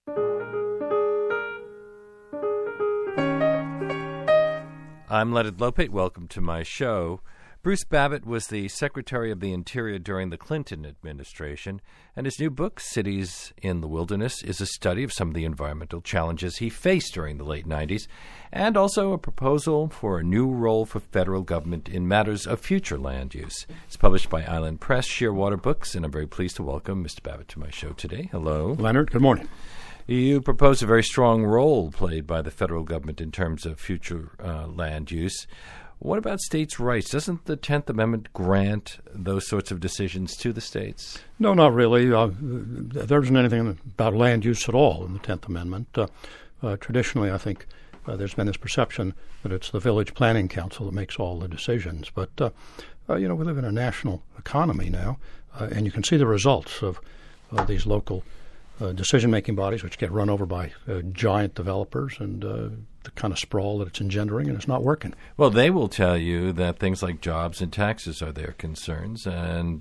I'm Leonard Lopate. Welcome to my show. Bruce Babbitt was the Secretary of the Interior during the Clinton administration, and his new book, Cities in the Wilderness, is a study of some of the environmental challenges he faced during the late 90s, and also a proposal for a new role for federal government in matters of future land use. It's published by Island Press, Shearwater Books, and I'm very pleased to welcome Mr. Babbitt to my show today. Hello. Leonard, good morning. You propose a very strong role played by the federal government in terms of future land use. What about states' rights? Doesn't the 10th Amendment grant those sorts of decisions to the states? No, not really. There isn't anything about land use at all in the 10th Amendment. Traditionally, I think there's been this perception that it's the Village Planning Council that makes all the decisions. But, we live in a national economy now, and you can see the results of these local decision-making bodies, which get run over by giant developers and the kind of sprawl that it's engendering, and it's not working. Well, they will tell you that things like jobs and taxes are their concerns, and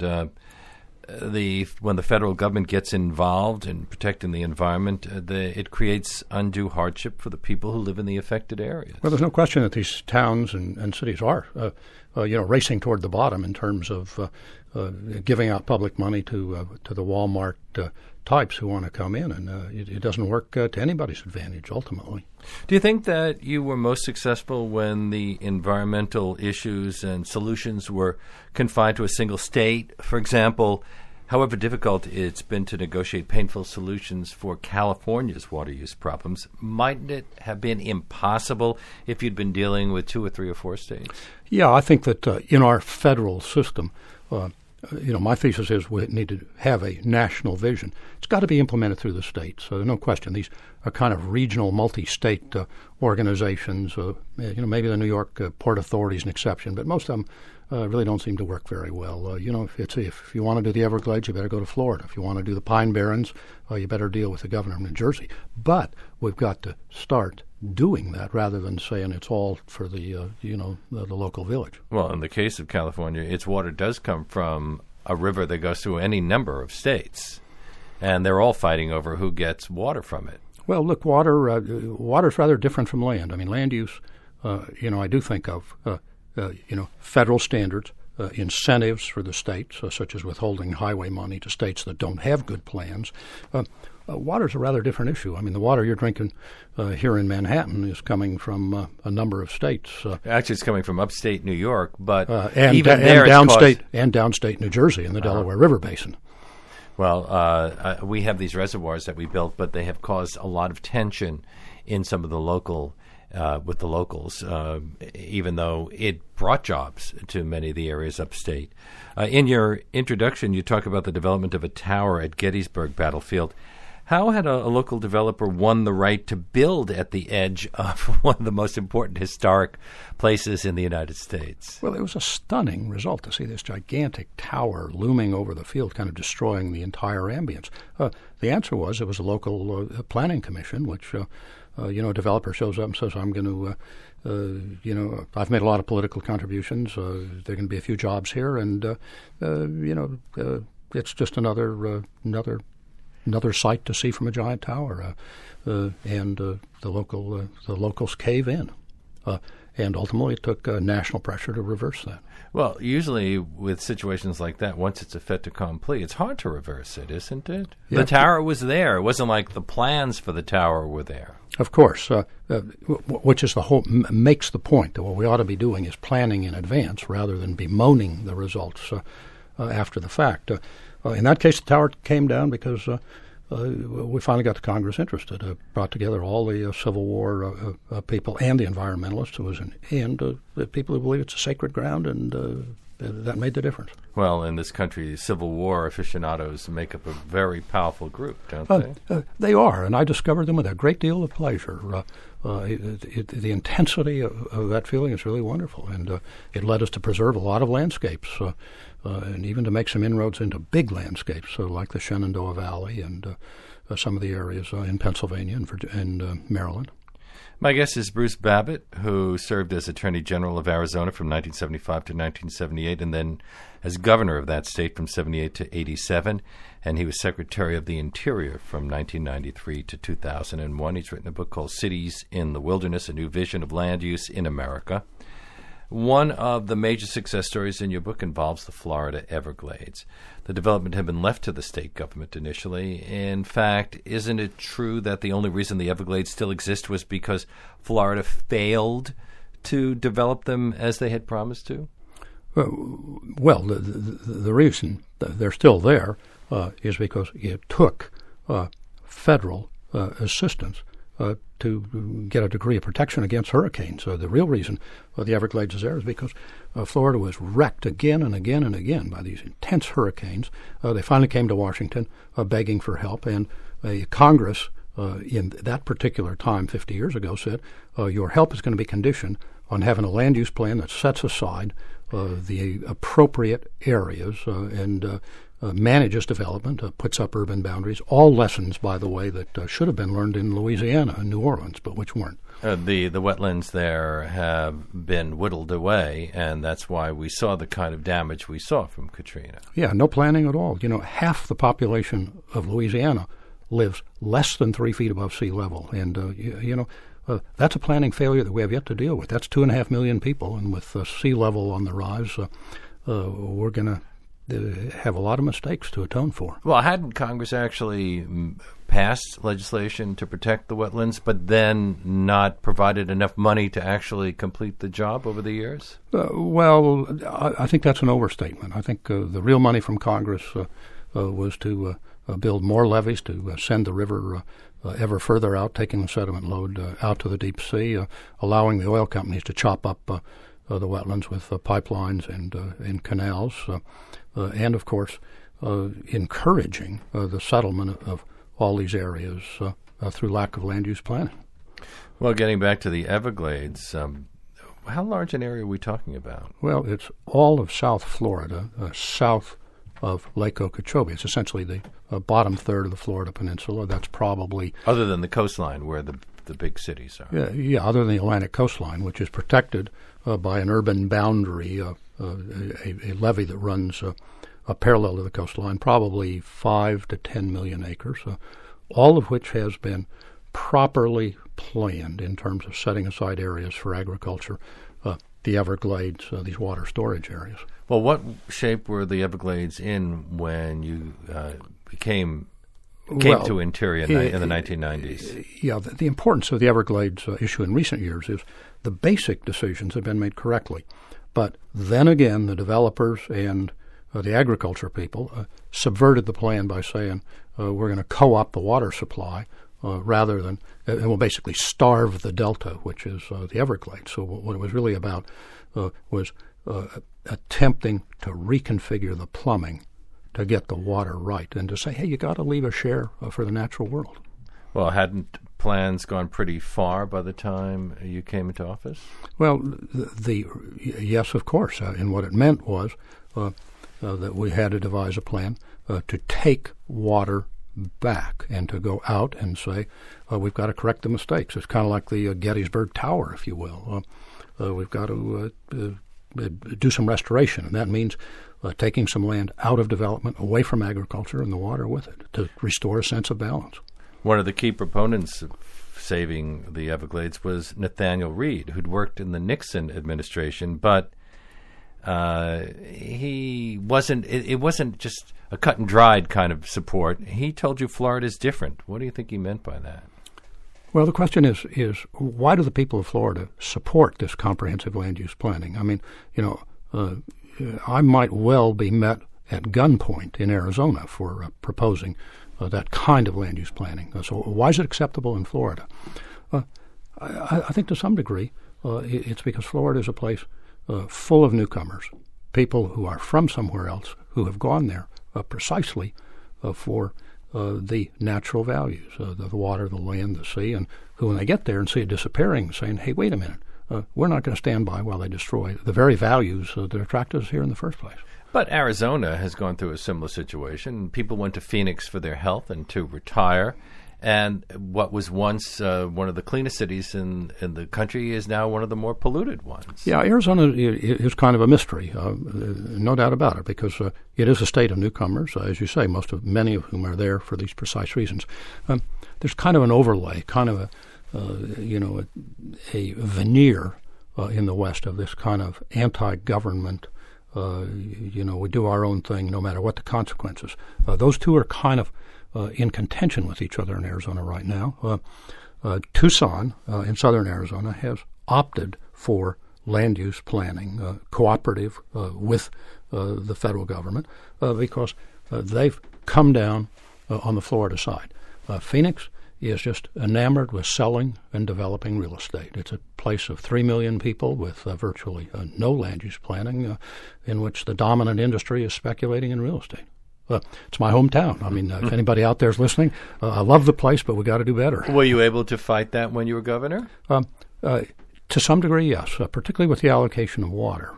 when the federal government gets involved in protecting the environment, it creates undue hardship for the people who live in the affected areas. Well, there's no question that these towns and cities are, racing toward the bottom in terms of giving out public money to the Walmart types who want to come in, and it doesn't work to anybody's advantage, ultimately. Do you think that you were most successful when the environmental issues and solutions were confined to a single state? For example, however difficult it's been to negotiate painful solutions for California's water use problems, mightn't it have been impossible if you'd been dealing with 2 or 3 or 4 states? Yeah, I think that in our federal system, my thesis is we need to have a national vision. It's got to be implemented through the states. So no question. These are kind of regional, multi-state organizations. Maybe the New York Port Authority is an exception, but most of them really don't seem to work very well. If you want to do the Everglades, you better go to Florida. If you want to do the Pine Barrens, you better deal with the governor of New Jersey. But we've got to start doing that rather than saying it's all for the local village. Well, in the case of California, its water does come from a river that goes through any number of states, and they're all fighting over who gets water from it. Well, look, water's rather different from land. I mean, land use, I do think of, federal standards, incentives for the states, such as withholding highway money to states that don't have good plans. Water's a rather different issue. I mean, the water you're drinking here in Manhattan is coming from a number of states. Actually, it's coming from upstate New York, but and downstate New Jersey in the Delaware River Basin. Well, we have these reservoirs that we built, but they have caused a lot of tension in some of the with the locals, even though it brought jobs to many of the areas upstate. In your introduction, you talk about the development of a tower at Gettysburg Battlefield. How had a local developer won the right to build at the edge of one of the most important historic places in the United States? Well, it was a stunning result to see this gigantic tower looming over the field, kind of destroying the entire ambience. The answer was it was a local planning commission, which, a developer shows up and says, I'm going to I've made a lot of political contributions. There are going to be a few jobs here, and it's just another sight to see from a giant tower, and the locals cave in, and ultimately it took national pressure to reverse that. Well, usually with situations like that, once it's a fait accompli, it's hard to reverse it, isn't it? Yeah. The tower was there. It wasn't like the plans for the tower were there. Of course, which is makes the point that what we ought to be doing is planning in advance rather than bemoaning the results after the fact. In that case, the tower came down because we finally got the Congress interested. Brought together all the Civil War people and the environmentalists, and the people who believe it's a sacred ground, and that made the difference. Well, in this country, Civil War aficionados make up a very powerful group, don't they? They are, and I discovered them with a great deal of pleasure. The intensity of that feeling is really wonderful, and it led us to preserve a lot of landscapes, and even to make some inroads into big landscapes, like the Shenandoah Valley and some of the areas in Pennsylvania and Maryland. My guest is Bruce Babbitt, who served as Attorney General of Arizona from 1975 to 1978 and then as governor of that state from 78 to 87. And he was Secretary of the Interior from 1993 to 2001. He's written a book called Cities in the Wilderness, A New Vision of Land Use in America. One of the major success stories in your book involves the Florida Everglades. The development had been left to the state government initially. In fact, isn't it true that the only reason the Everglades still exist was because Florida failed to develop them as they had promised to? Well, the reason they're still there is because it took federal assistance to get a degree of protection against hurricanes. The real reason the Everglades is there is because Florida was wrecked again and again and again by these intense hurricanes. They finally came to Washington begging for help, and Congress in that particular time 50 years ago said, your help is going to be conditioned on having a land use plan that sets aside the appropriate areas and manages development, puts up urban boundaries, all lessons, by the way, that should have been learned in Louisiana and New Orleans, but which weren't. The wetlands there have been whittled away, and that's why we saw the kind of damage we saw from Katrina. Yeah, no planning at all. Half the population of Louisiana lives less than 3 feet above sea level, and, that's a planning failure that we have yet to deal with. That's 2.5 million people, and with sea level on the rise, we're going to have a lot of mistakes to atone for. Well, hadn't Congress actually passed legislation to protect the wetlands, but then not provided enough money to actually complete the job over the years? Well, I think that's an overstatement. I think the real money from Congress was to build more levees, to send the river ever further out, taking the sediment load out to the deep sea, allowing the oil companies to chop up the wetlands with pipelines and canals, and, of course, encouraging the settlement of all these areas through lack of land use planning. Well, getting back to the Everglades, how large an area are we talking about? Well, it's all of South Florida, south of Lake Okeechobee. It's essentially the bottom third of the Florida Peninsula. That's probably... Other than the coastline where the big cities are. Yeah, other than the Atlantic coastline, which is protected by an urban boundary, a levee that runs parallel to the coastline, probably 5 to 10 million acres, all of which has been properly planned in terms of setting aside areas for agriculture, the Everglades, these water storage areas. Well, what shape were the Everglades in when you came to Interior in the 1990s? Yeah, the importance of the Everglades issue in recent years is the basic decisions have been made correctly. But then again, the developers and the agriculture people subverted the plan by saying we're going to co-opt the water supply rather than, and we'll basically starve the delta, which is the Everglades. So what it was really about was attempting to reconfigure the plumbing to get the water right and to say, hey, you got to leave a share for the natural world. Well, hadn't plans gone pretty far by the time you came into office? Well, yes, of course. And what it meant was that we had to devise a plan to take water back and to go out and say, we've got to correct the mistakes. It's kind of like the Gettysburg Tower, if you will. We've got to do some restoration, and that means taking some land out of development, away from agriculture, and the water with it, to restore a sense of balance. One of the key proponents of saving the Everglades was Nathaniel Reed, who'd worked in the Nixon administration, but he wasn't. It wasn't just a cut and dried kind of support. He told you Florida's different. What do you think he meant by that? Well, the question is why do the people of Florida support this comprehensive land use planning? I mean, I might well be met at gunpoint in Arizona for proposing that kind of land use planning. So why is it acceptable in Florida? I think to some degree it's because Florida is a place full of newcomers, people who are from somewhere else who have gone there precisely for the natural values, the water, the land, the sea, and who, when they get there and see it disappearing, saying, hey, wait a minute, we're not going to stand by while they destroy the very values that attracted us here in the first place. But Arizona has gone through a similar situation. People went to Phoenix for their health and to retire, And what was once one of the cleanest cities in the country is now one of the more polluted ones. Yeah, Arizona is kind of a mystery, no doubt about it, because it is a state of newcomers, as you say, many of whom are there for these precise reasons. There's kind of an overlay, kind of a veneer in the West of this kind of anti-government. We do our own thing no matter what the consequences. Those two are kind of in contention with each other in Arizona right now. Tucson in southern Arizona has opted for land use planning, cooperative with the federal government, because they've come down on the Florida side. Phoenix is just enamored with selling and developing real estate. It's a place of 3 million people with virtually no land use planning, in which the dominant industry is speculating in real estate. It's my hometown. I mean, if anybody out there is listening, I love the place, but we got to do better. Were you able to fight that when you were governor? To some degree, yes, particularly with the allocation of water.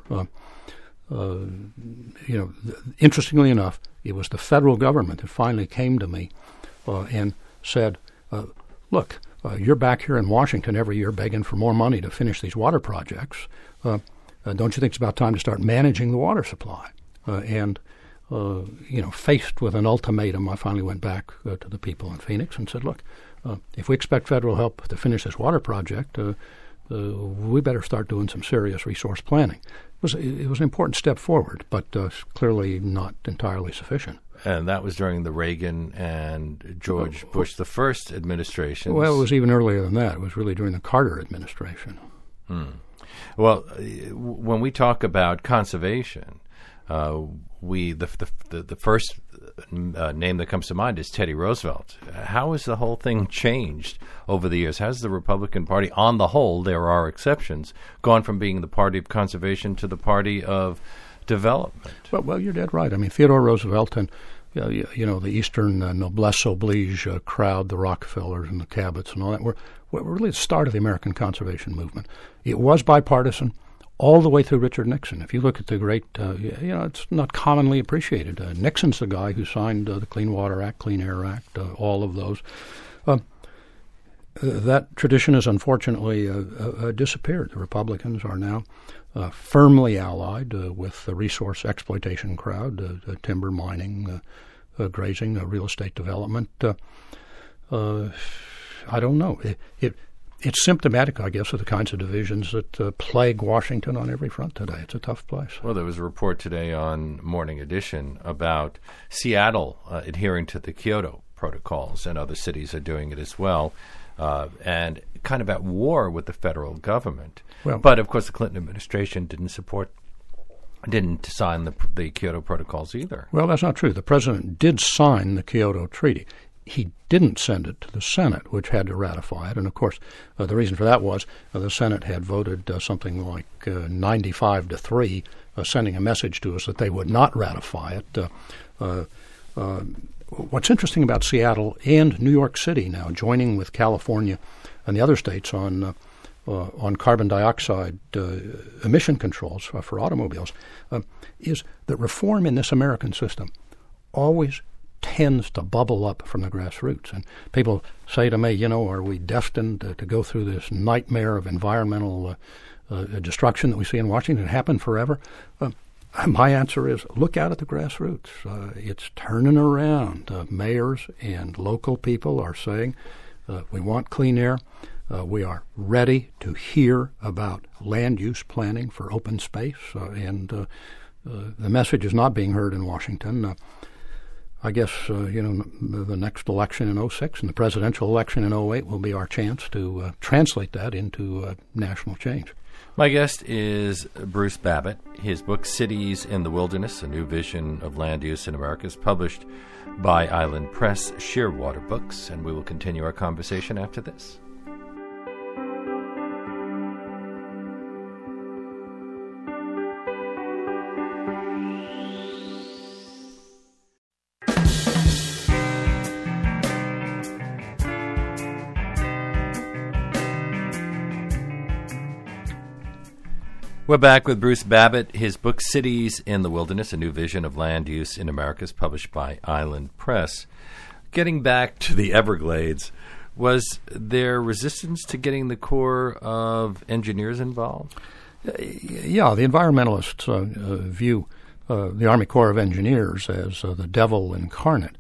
Interestingly enough, it was the federal government that finally came to me and said, look, you're back here in Washington every year begging for more money to finish these water projects. Don't you think it's about time to start managing the water supply? Faced with an ultimatum, I finally went back to the people in Phoenix and said, look, if we expect federal help to finish this water project, we better start doing some serious resource planning. It was an important step forward, but clearly not entirely sufficient. And that was during the Reagan and George Bush the first administration. Well, it was even earlier than that. It was really during the Carter administration. Well, when we talk about conservation, the first name that comes to mind is Teddy Roosevelt. How has the whole thing changed over the years? Has the Republican Party, on the whole, there are exceptions, gone from being the party of conservation to the party of development? Well, you're dead right. I mean, Theodore Roosevelt and the Eastern noblesse oblige crowd, the Rockefellers and the Cabots and all that, were really the start of the American conservation movement. It was bipartisan all the way through Richard Nixon. If you look at the great, it's not commonly appreciated. Nixon's the guy who signed the Clean Water Act, Clean Air Act, all of those. That tradition has unfortunately disappeared. The Republicans are now firmly allied with the resource exploitation crowd, timber mining, grazing, real estate development. I don't know. It's symptomatic, I guess, of the kinds of divisions that plague Washington on every front today. It's a tough place. Well, there was a report today on Morning Edition about Seattle adhering to the Kyoto protocols, and other cities are doing it as well, and kind of at war with the federal government. Well, but, of course, the Clinton administration didn't sign the Kyoto protocols either. Well, that's not true. The president did sign the Kyoto Treaty. He didn't send it to the Senate, which had to ratify it. And, of course, the reason for that was the Senate had voted something like 95-3, sending a message to us that they would not ratify it. What's interesting about Seattle and New York City now joining with California and the other states on carbon dioxide emission controls for automobiles is that reform in this American system always tends to bubble up from the grassroots. And people say to me, are we destined to go through this nightmare of environmental destruction that we see in Washington and happen forever? My answer is, look out at the grassroots. It's turning around. Mayors and local people are saying, we want clean air. We are ready to hear about land use planning for open space. And the message is not being heard in Washington. I guess, the next election in 2006 and the presidential election in 2008 will be our chance to translate that into national change. My guest is Bruce Babbitt. His book, Cities in the Wilderness, A New Vision of Land Use in America, is published by Island Press, Shearwater Books, and we will continue our conversation after this. We're back with Bruce Babbitt. His book, Cities in the Wilderness, A New Vision of Land Use in America, is published by Island Press. Getting back to the Everglades, was there resistance to getting the Corps of Engineers involved? Yeah, the environmentalists view the Army Corps of Engineers as the devil incarnate,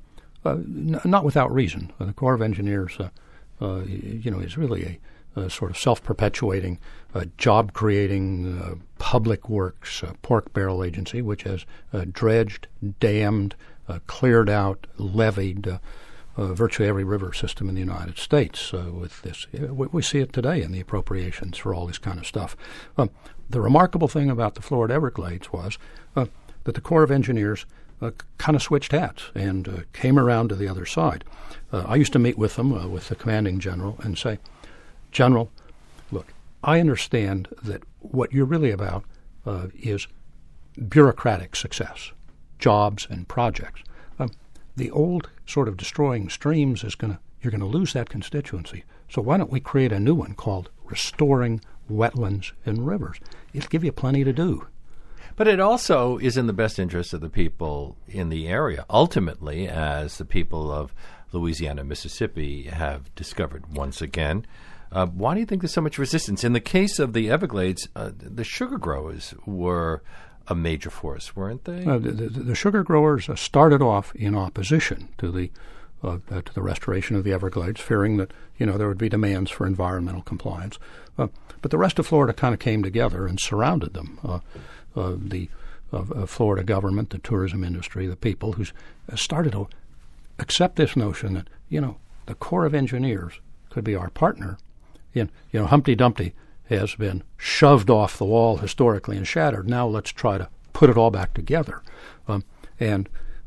not without reason. The Corps of Engineers, is really a sort of self-perpetuating, job-creating public works pork barrel agency, which has dredged, dammed, cleared out, levied virtually every river system in the United States. With this, we see it today in the appropriations for all this kind of stuff. The remarkable thing about the Florida Everglades was that the Corps of Engineers kind of switched hats and came around to the other side. I used to meet with them, with the commanding general, and say, General, look, I understand that what you're really about is bureaucratic success, jobs and projects. The old sort of destroying streams you're going to lose that constituency. So why don't we create a new one called restoring wetlands and rivers? It'll give you plenty to do. But it also is in the best interest of the people in the area, ultimately, as the people of Louisiana and Mississippi have discovered once again. Why do you think there's so much resistance? In the case of the Everglades, the sugar growers were a major force, weren't they? The sugar growers started off in opposition to the restoration of the Everglades, fearing that there would be demands for environmental compliance. But the rest of Florida kind of came together and surrounded them. The Florida government, the tourism industry, the people who started to accept this notion that the Corps of Engineers could be our partner. Humpty Dumpty has been shoved off the wall historically and shattered. Now let's try to put it all back together. The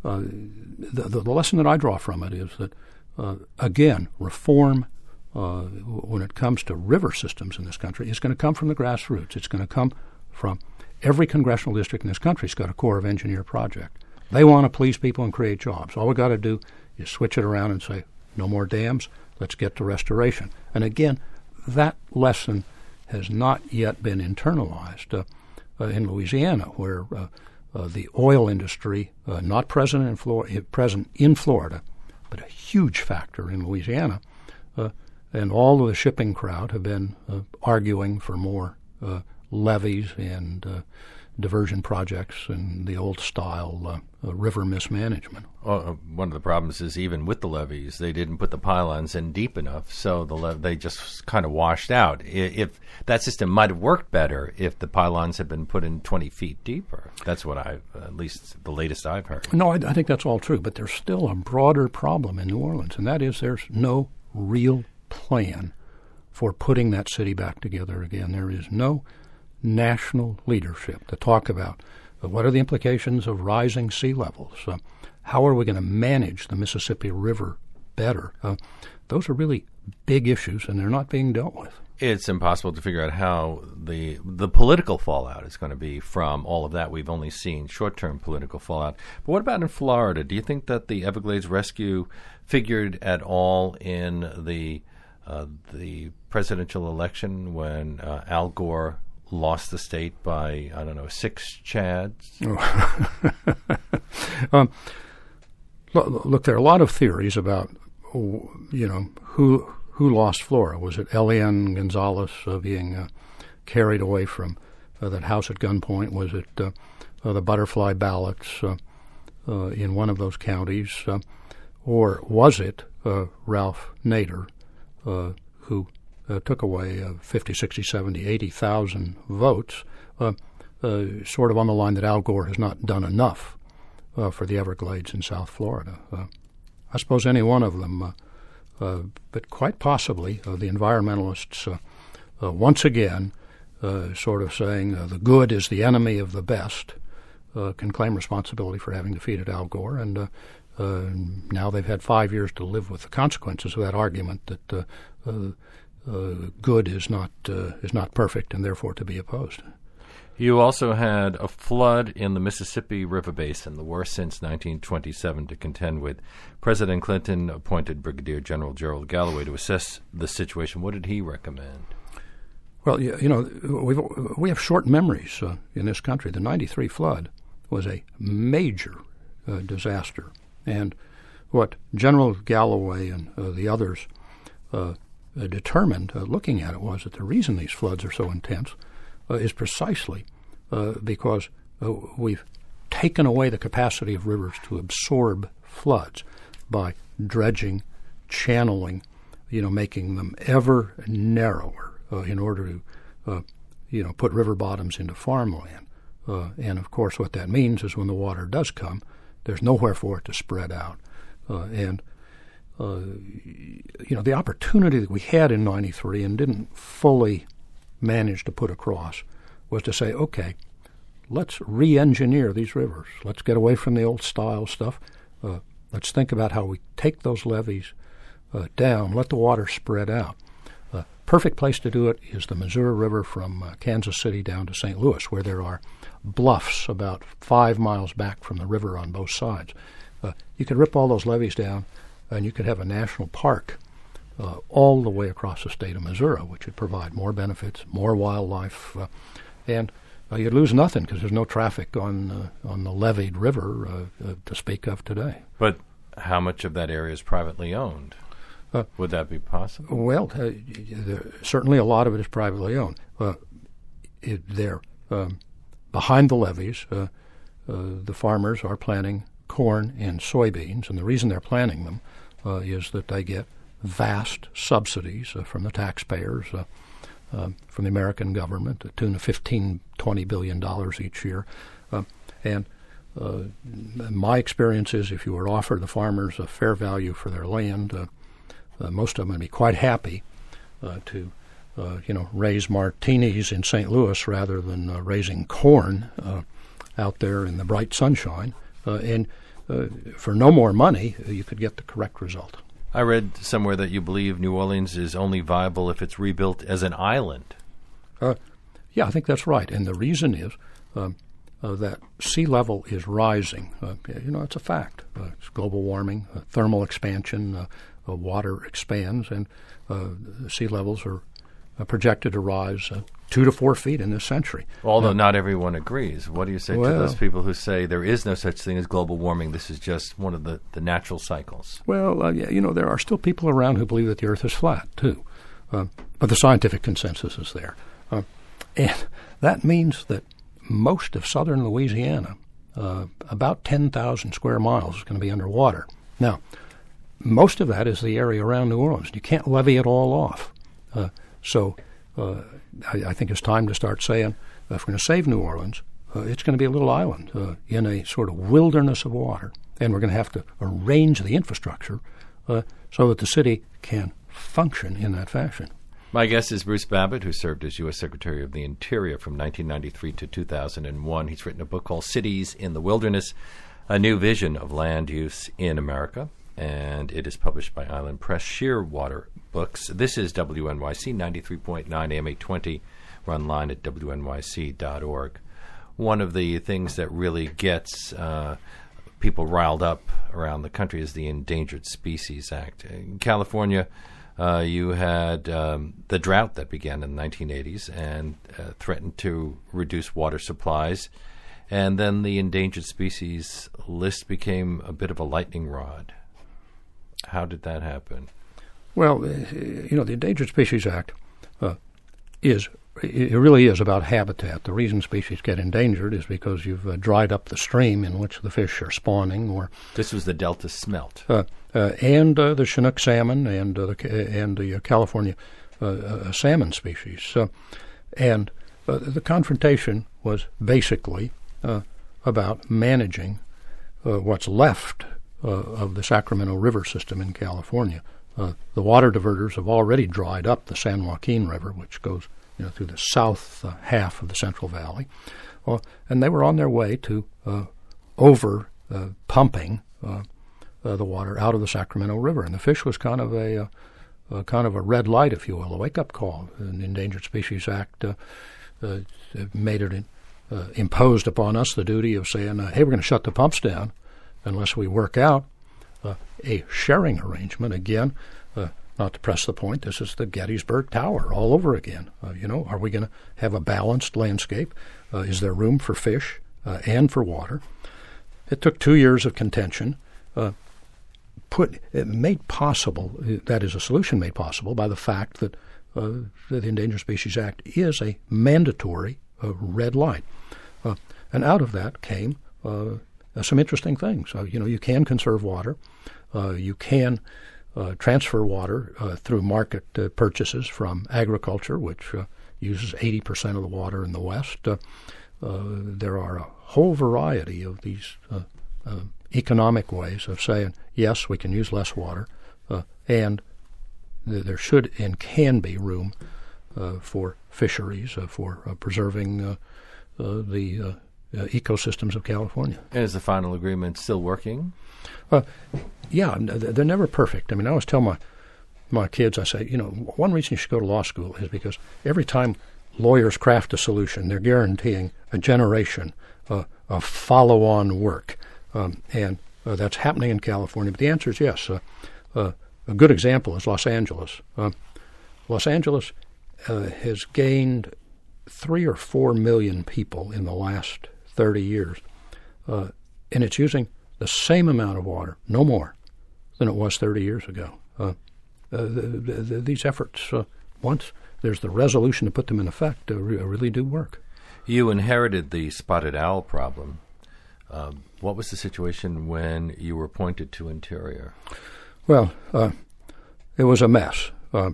lesson that I draw from it is that, again, reform when it comes to river systems in this country is going to come from the grassroots. It's going to come from every congressional district in this country has got a Corps of Engineer project. They want to please people and create jobs. All we've got to do is switch it around and say, no more dams, let's get to restoration. And again, that lesson has not yet been internalized in Louisiana, where the oil industry, not present in Florida, but a huge factor in Louisiana, and all of the shipping crowd have been arguing for more levees and diversion projects and the old-style river mismanagement. One of the problems is even with the levees, they didn't put the pylons in deep enough, so they just kind of washed out. If that system might have worked better if the pylons had been put in 20 feet deeper. That's what at least the latest I've heard. No, I think that's all true, but there's still a broader problem in New Orleans, and that is there's no real plan for putting that city back together again. There is no national leadership to talk about what are the implications of rising sea levels. How are we going to manage the Mississippi River better? Those are really big issues, and they're not being dealt with. It's impossible to figure out how the political fallout is going to be from all of that. We've only seen short-term political fallout. But what about in Florida? Do you think that the Everglades rescue figured at all in the presidential election when Al Gore lost the state by, 6 chads? Look, there are a lot of theories about, who lost Florida. Was it Elian Gonzalez being carried away from that house at gunpoint? Was it the butterfly ballots in one of those counties? Or was it Ralph Nader who took away 50, 60, 70, 80,000 votes, sort of on the line that Al Gore has not done enough for the Everglades in South Florida? I suppose any one of them, but quite possibly the environmentalists once again sort of saying the good is the enemy of the best, can claim responsibility for having defeated Al Gore, and now they've had 5 years to live with the consequences of that argument that good is not perfect and therefore to be opposed. You also had a flood in the Mississippi River Basin, the worst since 1927, to contend with. President Clinton appointed Brigadier General Gerald Galloway to assess the situation. What did he recommend? Well, we have short memories in this country. The '93 flood was a major disaster, and what General Galloway and the others determined, looking at it, was that the reason these floods are so intense is precisely because we've taken away the capacity of rivers to absorb floods by dredging, channeling, making them ever narrower in order to, put river bottoms into farmland. And, of course, what that means is when the water does come, there's nowhere for it to spread out. The opportunity that we had in 93 and didn't fully manage to put across was to say, okay, let's re-engineer these rivers. Let's get away from the old style stuff. Let's think about how we take those levees down, let the water spread out. Perfect place to do it is the Missouri River from Kansas City down to St. Louis, where there are bluffs about 5 miles back from the river on both sides. You could rip all those levees down, and you could have a national park all the way across the state of Missouri, which would provide more benefits, more wildlife, and you'd lose nothing because there's no traffic on the leveed river to speak of today. But how much of that area is privately owned? Would that be possible? Well, certainly a lot of it is privately owned. They're behind the levees. The farmers are planting corn and soybeans, and the reason they're planting them is that they get vast subsidies from the taxpayers, from the American government, to the tune of $15-20 billion each year. And my experience is if you were offered the farmers a fair value for their land, most of them would be quite happy to raise martinis in St. Louis rather than raising corn out there in the bright sunshine. And for no more money, you could get the correct result. I read somewhere that you believe New Orleans is only viable if it's rebuilt as an island. Yeah, I think that's right. And the reason is that sea level is rising. It's a fact. It's global warming, thermal expansion, water expands, and sea levels are projected to rise 2 to 4 feet in this century. Although not everyone agrees. What do you say to those people who say there is no such thing as global warming? This is just one of the natural cycles. Well, there are still people around who believe that the Earth is flat, too. But the scientific consensus is there. And that means that most of southern Louisiana, about 10,000 square miles, is going to be underwater. Now, most of that is the area around New Orleans. You can't levee it all off. So I think it's time to start saying, if we're going to save New Orleans, it's going to be a little island in a sort of wilderness of water, and we're going to have to arrange the infrastructure so that the city can function in that fashion. My guest is Bruce Babbitt, who served as U.S. Secretary of the Interior from 1993 to 2001. He's written a book called Cities in the Wilderness, A New Vision of Land Use in America, and it is published by Island Press Shearwater Books. This is WNYC 93.9 AM 820. We're online at WNYC.org. One of the things that really gets people riled up around the country is the Endangered Species Act. In California, you had the drought that began in the 1980s and threatened to reduce water supplies. And then the endangered species list became a bit of a lightning rod. How did that happen? Well, the Endangered Species Act really is about habitat. The reason species get endangered is because you've dried up the stream in which the fish are spawning. Or this was the Delta smelt. And the Chinook salmon and the California salmon species. And the confrontation was basically about managing what's left of the Sacramento River system in California. The water diverters have already dried up the San Joaquin River, which goes through the south half of the Central Valley, and they were on their way to pumping the water out of the Sacramento River, and the fish was kind of a red light, if you will, a wake-up call. And the Endangered Species Act made it imposed upon us the duty of saying, "Hey, we're going to shut the pumps down unless we work out a sharing arrangement." Again, not to press the point, this is the Gettysburg Tower all over again. Are we going to have a balanced landscape? Is there room for fish and for water? It took 2 years of contention. made possible, that is a solution made possible by the fact that the Endangered Species Act is a mandatory red light. And out of that came some interesting things. You can conserve water. You can transfer water through market purchases from agriculture, which uses 80% of the water in the West. There are a whole variety of these economic ways of saying, yes, we can use less water, and there should and can be room for fisheries, for preserving the ecosystems of California. And is the final agreement still working? Yeah, they're never perfect. I mean, I always tell my kids, I say, one reason you should go to law school is because every time lawyers craft a solution, they're guaranteeing a generation of follow-on work. And that's happening in California. But the answer is yes. A good example is Los Angeles. Los Angeles has gained 3 or 4 million people in the last 30 years. And it's using the same amount of water, no more, than it was 30 years ago. These efforts, once there's the resolution to put them in effect, really do work. You inherited the spotted owl problem. What was the situation when you were appointed to Interior? Well, it was a mess.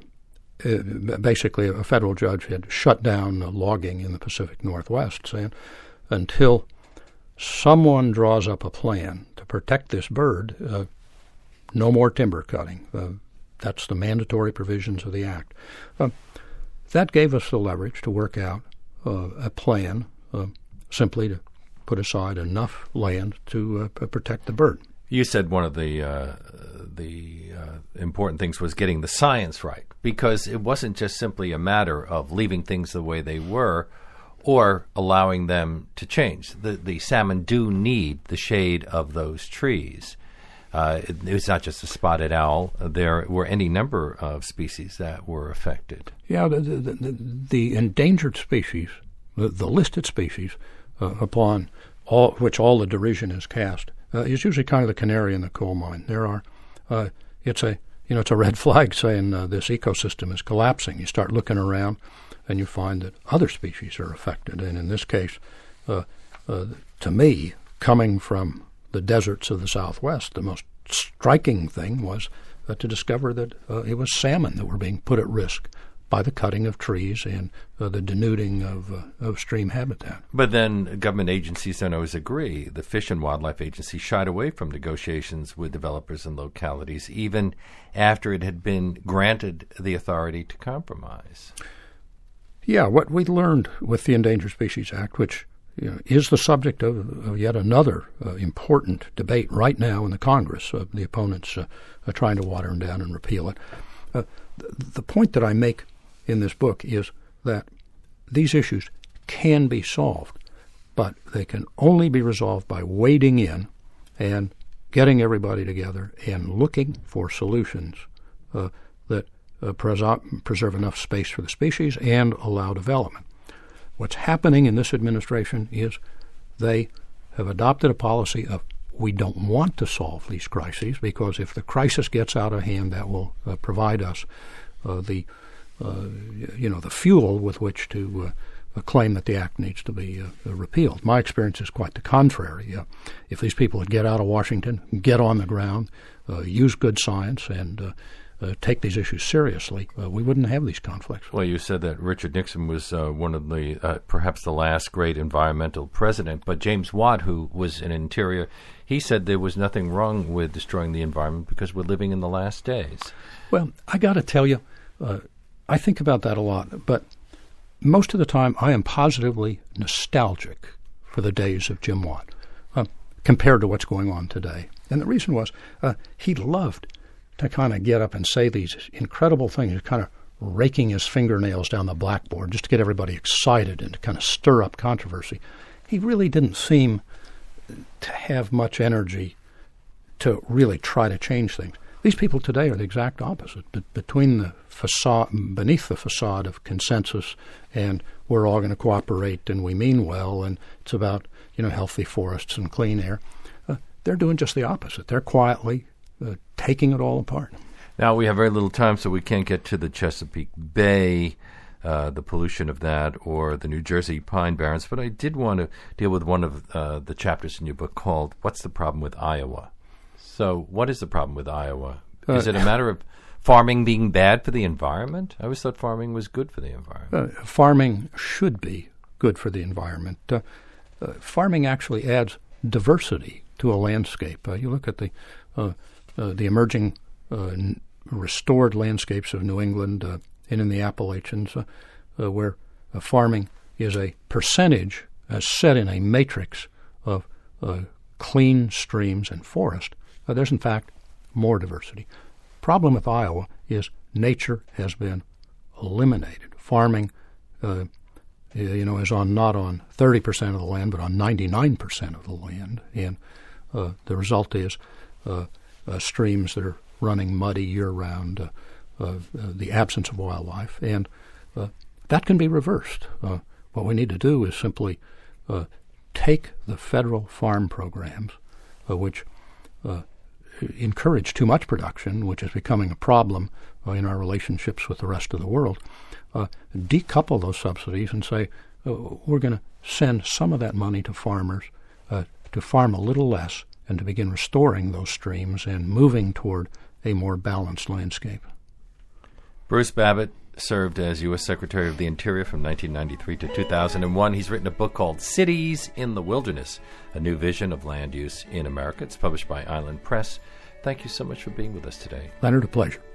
Basically, a federal judge had shut down logging in the Pacific Northwest, saying until someone draws up a plan to protect this bird, no more timber cutting. That's the mandatory provisions of the Act. That gave us the leverage to work out a plan simply to put aside enough land to protect the bird. You said one of the important things was getting the science right, because it wasn't just simply a matter of leaving things the way they were or allowing them to change. The salmon do need the shade of those trees. It was not just a spotted owl. There were any number of species that were affected. Yeah, the endangered species, the listed species upon which all the derision is cast, is usually kind of the canary in the coal mine. There are, it's a red flag saying this ecosystem is collapsing. You start looking around, and you find that other species are affected. And in this case, to me, coming from the deserts of the Southwest, the most striking thing was to discover that it was salmon that were being put at risk by the cutting of trees and the denuding of stream habitat. But then government agencies don't always agree. The Fish and Wildlife Agency shied away from negotiations with developers and localities, even after it had been granted the authority to compromise. Yeah, what we learned with the Endangered Species Act, which is the subject of yet another important debate right now in the Congress. The opponents are trying to water them down and repeal it. The point that I make in this book is that these issues can be solved, but they can only be resolved by wading in and getting everybody together and looking for solutions that preserve enough space for the species and allow development. What's happening in this administration is they have adopted a policy of we don't want to solve these crises, because if the crisis gets out of hand, that will provide us the fuel with which to claim that the act needs to be repealed. My experience is quite the contrary. If these people would get out of Washington, get on the ground, use good science, and take these issues seriously, we wouldn't have these conflicts. Well, you said that Richard Nixon was one of the, perhaps the last great environmental president, but James Watt, who was in Interior, he said there was nothing wrong with destroying the environment because we're living in the last days. Well, I got to tell you, I think about that a lot, but most of the time I am positively nostalgic for the days of Jim Watt compared to what's going on today. And the reason was he loved to kind of get up and say these incredible things, kind of raking his fingernails down the blackboard just to get everybody excited and to kind of stir up controversy. He really didn't seem to have much energy to really try to change things. These people today are the exact opposite. Between the facade, beneath the facade of consensus and we're all going to cooperate and we mean well and it's about healthy forests and clean air, they're doing just the opposite. They're quietly taking it all apart. Now, we have very little time, so we can't get to the Chesapeake Bay, the pollution of that, or the New Jersey Pine Barrens, but I did want to deal with one of the chapters in your book called What's the Problem with Iowa? So what is the problem with Iowa? Is it a matter of farming being bad for the environment? I always thought farming was good for the environment. Farming should be good for the environment. Farming actually adds diversity to a landscape. You look at the emerging restored landscapes of New England and in the Appalachians, where farming is a percentage set in a matrix of clean streams and forest. There's, in fact, more diversity. Problem with Iowa is nature has been eliminated. Farming, is not on 30% of the land, but on 99% of the land. And the result is streams that are running muddy year-round, the absence of wildlife. And that can be reversed. What we need to do is simply take the federal farm programs, which encourage too much production, which is becoming a problem in our relationships with the rest of the world, decouple those subsidies and say, we're going to send some of that money to farmers to farm a little less and to begin restoring those streams and moving toward a more balanced landscape. Bruce Babbitt served as U.S. Secretary of the Interior from 1993 to 2001. He's written a book called Cities in the Wilderness, A New Vision of Land Use in America. It's published by Island Press. Thank you so much for being with us today. Leonard, a pleasure.